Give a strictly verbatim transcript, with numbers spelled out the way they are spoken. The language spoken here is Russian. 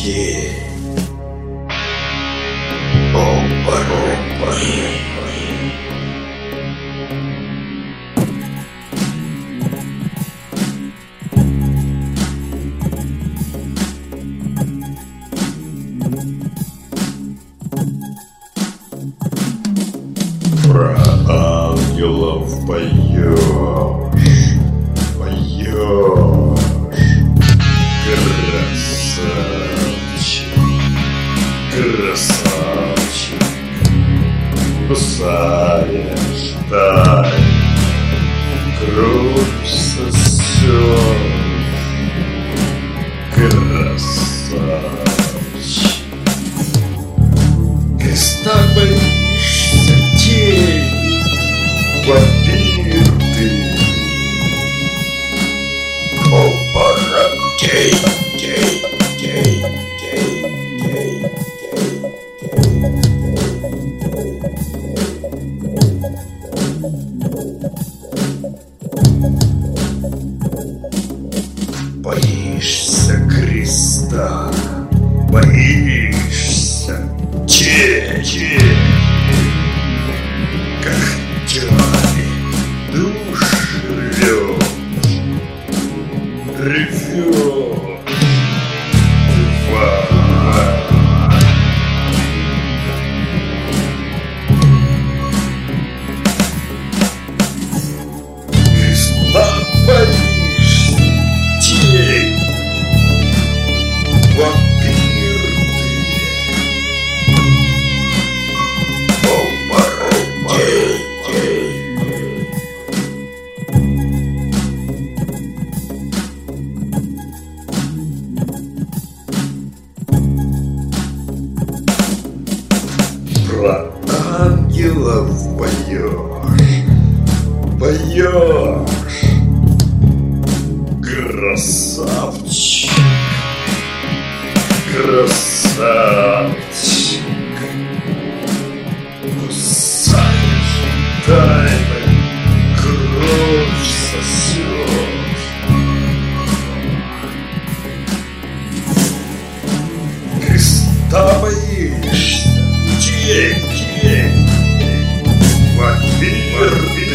день. Оборотни. Про ангелов поешь, поешь, красавчик, красавчик, кусаешь тайну, кровь сосешь, красавчик. Креста боишься, тень, вампир ты. Оборотень, тень, тень, тень, тень, тень, боишься креста, боишься тени, когтями душу рвёшь, рвёшь, тварь. Креста боишься, тень, вампир ты. Оборотень. Про ангелов поешь, поешь, красавчик, красавчик, кусаешь тайны, кровь сосешь. Креста боишься, тень, тень, вампир.